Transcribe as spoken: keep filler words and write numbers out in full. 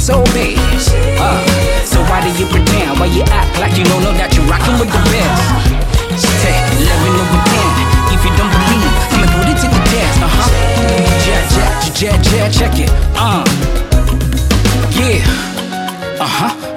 so bad. Uh, so why do you pretend? Why you act like you don't know that you're rocking with the best? Hey, eleven over ten. If you don't believe, I'ma put it to the test. Uh huh. Jet, jet, jet, jet, check it. Uh, yeah. Uh huh.